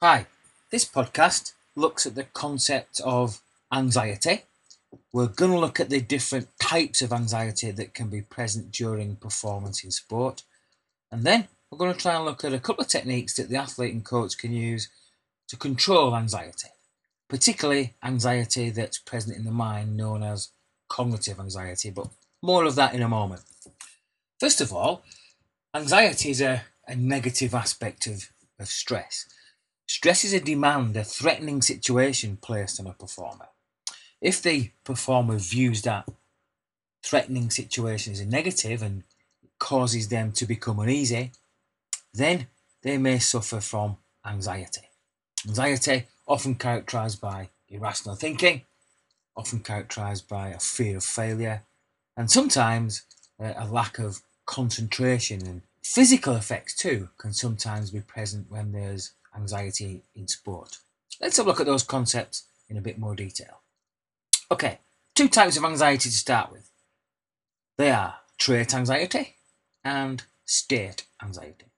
Hi, this podcast looks at the concept of anxiety. We're going to look at the different types of anxiety that can be present during performance in sport. And then we're going to try and look at a couple of techniques that the athlete and coach can use to control anxiety, particularly anxiety that's present in the mind, known as cognitive anxiety. But more of that in a moment. First of all, anxiety is a negative aspect of stress. Stress is a demand, a threatening situation placed on a performer. If the performer views that threatening situation as a negative and causes them to become uneasy, then they may suffer from anxiety. Anxiety, often characterized by irrational thinking, often characterized by a fear of failure, and sometimes a lack of concentration. And physical effects too can sometimes be present when there's anxiety in sport. Let's have a look at those concepts in a bit more detail. Okay, two types of anxiety to start with. They are trait anxiety and state anxiety.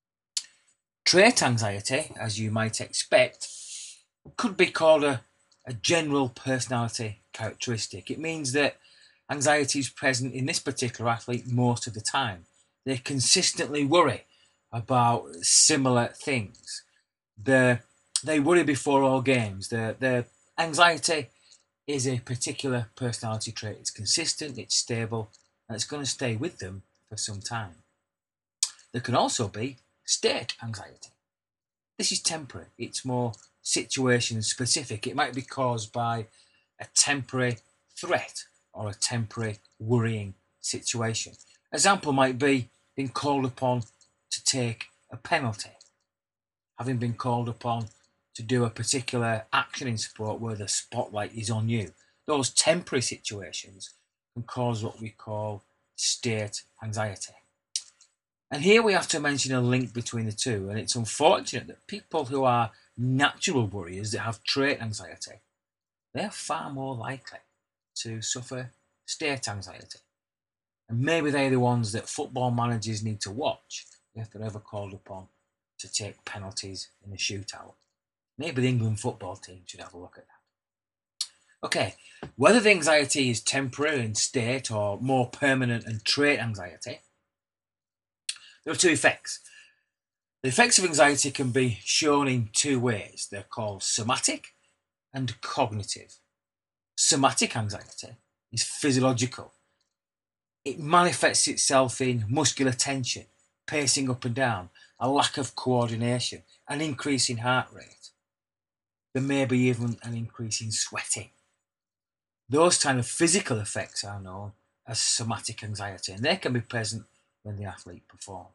Trait anxiety, as you might expect, could be called a general personality characteristic. It means that anxiety is present in this particular athlete most of the time. They consistently worry about similar things. They worry before all games. Their anxiety is a particular personality trait. It's consistent, it's stable, and it's going to stay with them for some time. There can also be state anxiety. This is temporary. It's more situation specific. It might be caused by a temporary threat or a temporary worrying situation. Example might be being called upon to take a penalty, having been called upon to do a particular action in sport where the spotlight is on you. Those temporary situations can cause what we call state anxiety. And here we have to mention a link between the two, and it's unfortunate that people who are natural worriers that have trait anxiety, they're far more likely to suffer state anxiety. And maybe they're the ones that football managers need to watch if they're ever called upon to take penalties in a shootout. Maybe the England football team should have a look at that. Okay, whether the anxiety is temporary in state or more permanent and trait anxiety, there are two effects. The effects of anxiety can be shown in two ways. They're called somatic and cognitive. Somatic anxiety is physiological. It manifests itself in muscular tension, pacing up and down, a lack of coordination, an increase in heart rate. There may be even an increase in sweating. Those kind of physical effects are known as somatic anxiety, and they can be present when the athlete performs.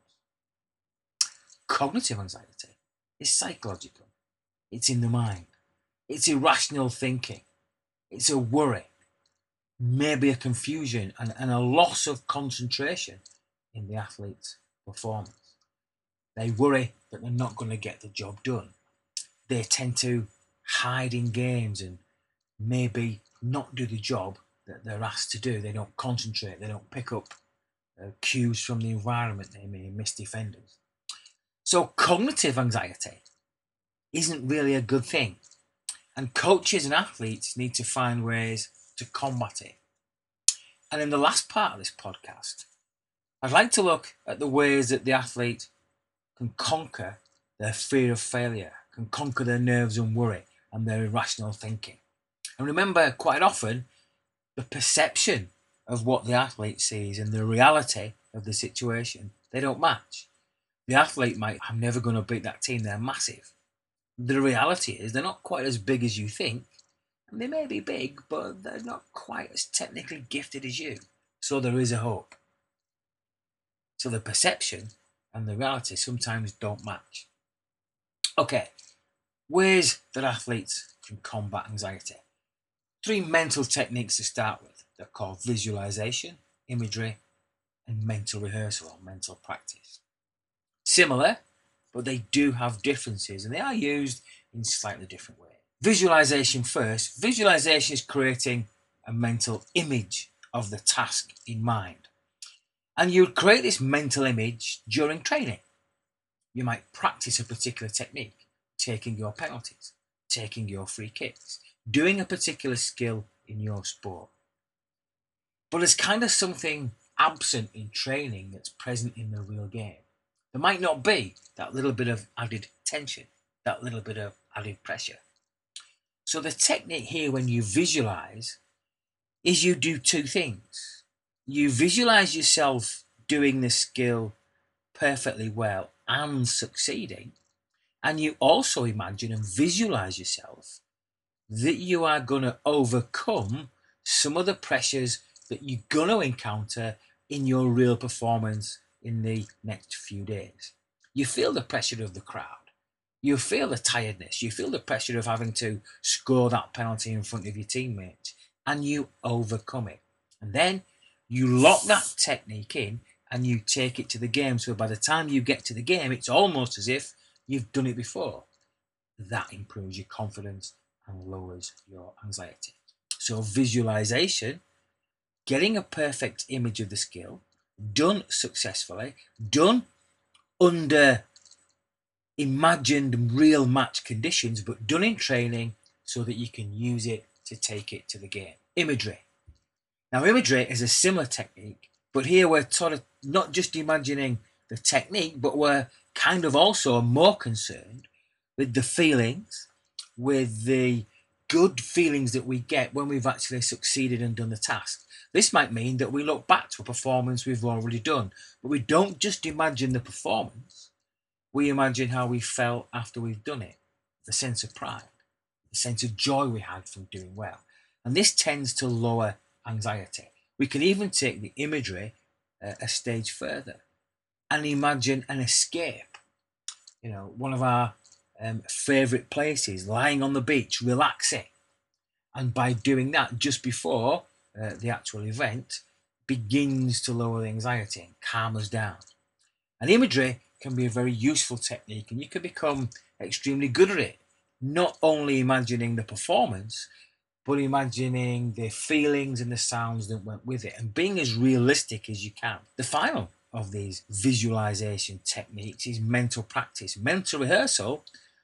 Cognitive anxiety is psychological. It's in the mind. It's irrational thinking. It's a worry, maybe a confusion and a loss of concentration in the athlete's performance. They worry that they're not going to get the job done. They tend to hide in games and maybe not do the job that they're asked to do. They don't concentrate. They don't pick up cues from the environment. They may miss defenders. So cognitive anxiety isn't really a good thing. And coaches and athletes need to find ways to combat it. And in the last part of this podcast, I'd like to look at the ways that the athlete can conquer their fear of failure, can conquer their nerves and worry and their irrational thinking. And remember, quite often, the perception of what the athlete sees and the reality of the situation, they don't match. The athlete might, I'm never going to beat that team, they're massive. The reality is they're not quite as big as you think. And they may be big, but they're not quite as technically gifted as you. So there is a hope. So the perception and the reality sometimes don't match. Okay, ways that athletes can combat anxiety. Three mental techniques to start with. They're called visualization, imagery, and mental rehearsal or mental practice. Similar, but they do have differences and they are used in slightly different ways. Visualization first. Visualization is creating a mental image of the task in mind. And you would create this mental image during training. You might practice a particular technique. taking your penalties, taking your free kicks, doing a particular skill in your sport. But there's kind of something absent in training that's present in the real game. There might not be that little bit of added tension, that little bit of added pressure. So the technique here when you visualize is you do two things. You visualize yourself doing the skill perfectly well and succeeding. And you also imagine and visualize yourself that you are going to overcome some of the pressures that you're going to encounter in your real performance in the next few days. You feel the pressure of the crowd. You feel the tiredness. You feel the pressure of having to score that penalty in front of your teammates, and you overcome it. And then you lock that technique in and you take it to the game. So by the time you get to the game, it's almost as if you've done it before. That improves your confidence and lowers your anxiety. So visualization, getting a perfect image of the skill, done successfully, done under imagined real match conditions, but done in training so that you can use it to take it to the game. Imagery. Now, imagery is a similar technique, but here we're sort of not just imagining the technique, but we're kind of also more concerned with the feelings, with the good feelings that we get when we've actually succeeded and done the task. This might mean that we look back to a performance we've already done, but we don't just imagine the performance, we imagine how we felt after we've done it, the sense of pride, the sense of joy we had from doing well. And this tends to lower anxiety. We can even take the imagery a stage further and imagine an escape. You know, one of our favourite places, lying on the beach, relaxing. And by doing that just before the actual event, begins to lower the anxiety and calm us down. And imagery can be a very useful technique, and you can become extremely good at it. Not only imagining the performance, but imagining the feelings and the sounds that went with it, and being as realistic as you can. The final of these visualization techniques is mental practice. Mental rehearsal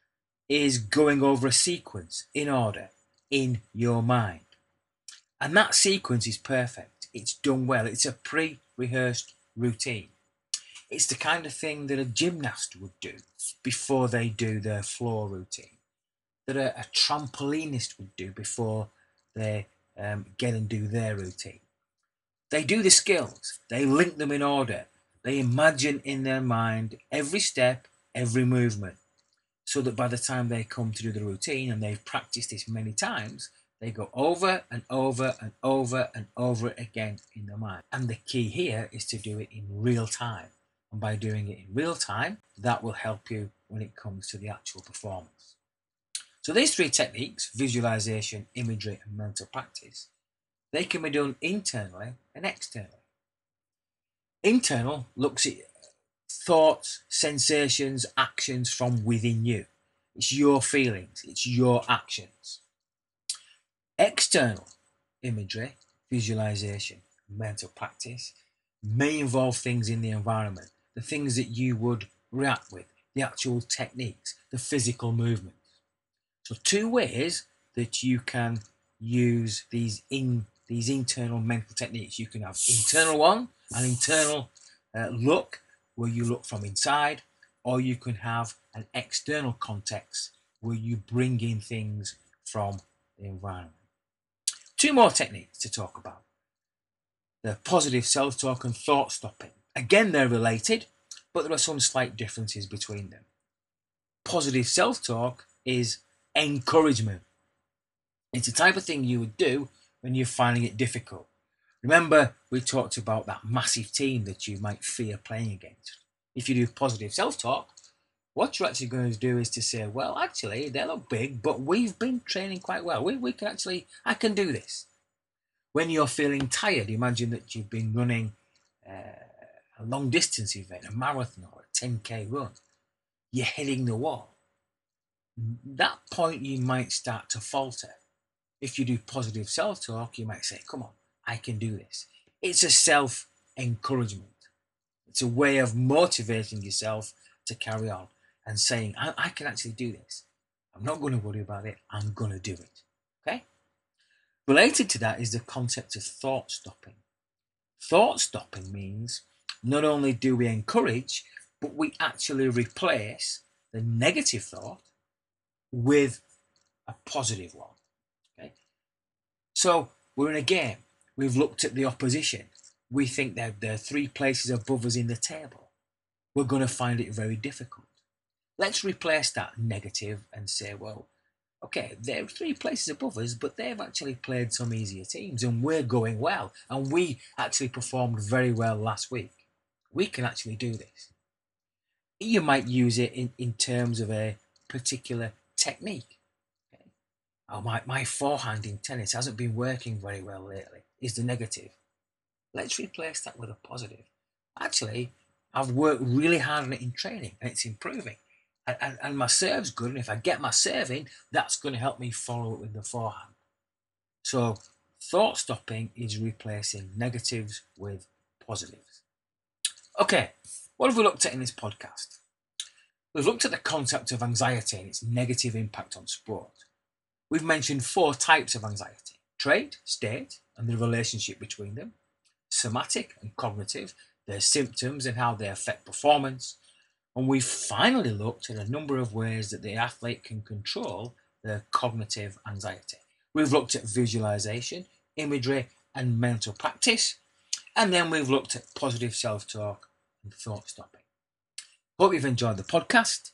is going over a sequence in order in your mind. And that sequence is perfect. It's done well. It's a pre-rehearsed routine. It's the kind of thing that a gymnast would do before they do their floor routine, that a trampolinist would do before they get and do their routine. They do the skills. They link them in order. They imagine in their mind every step, every movement, so that by the time they come to do the routine, and they've practiced this many times, they go over and over and over and over it again in their mind. And the key here is to do it in real time. And by doing it in real time, that will help you when it comes to the actual performance. So these three techniques, visualization, imagery, and mental practice, they can be done internally and externally. Internal looks at thoughts, sensations, actions from within you. It's your feelings, it's your actions. External imagery, visualization, mental practice may involve things in the environment, the things that you would react with, the actual techniques, the physical movements. So two ways that you can use these internal mental techniques. You can have internal one, an internal look where you look from inside, or you can have an external context where you bring in things from the environment. Two more techniques to talk about. The positive self-talk and thought stopping. Again, they're related, but there are some slight differences between them. Positive self-talk is encouragement. It's the type of thing you would do when you're finding it difficult. Remember, we talked about that massive team that you might fear playing against. If you do positive self-talk, what you're actually going to do is to say, well, actually, they look big, but we've been training quite well. We can actually, I can do this. When you're feeling tired, imagine that you've been running a long distance event, a marathon or a 10K run. You're hitting the wall. That point you might start to falter. If you do positive self-talk, you might say, come on, I can do this. It's a self-encouragement. It's a way of motivating yourself to carry on and saying, I can actually do this. I'm not going to worry about it. I'm going to do it. Okay? Related to that is the concept of thought stopping. Thought stopping means not only do we encourage, but we actually replace the negative thought with a positive one. Okay? So we're in a game. We've looked at the opposition. We think that they're 3 places above us in the table. We're going to find it very difficult. Let's replace that negative and say, well, okay, they're 3 places above us, but they've actually played some easier teams and we're going well. And we actually performed very well last week. We can actually do this. You might use it in terms of a particular technique. Okay? Oh, my forehand in tennis hasn't been working very well lately, is the negative. Let's replace that with a positive. Actually, I've worked really hard on it in training and it's improving. And my serve's good, and if I get my serve in, that's going to help me follow it with the forehand. So thought stopping is replacing negatives with positives. Okay, what have we looked at in this podcast? We've looked at the concept of anxiety and its negative impact on sport. We've mentioned 4 types of anxiety: trait, state, and the relationship between them; somatic and cognitive, their symptoms and how they affect performance; and we've finally looked at a number of ways that the athlete can control their cognitive anxiety. We've looked at visualization, imagery, and mental practice. And then we've looked at positive self-talk and thought stopping. Hope you've enjoyed the podcast.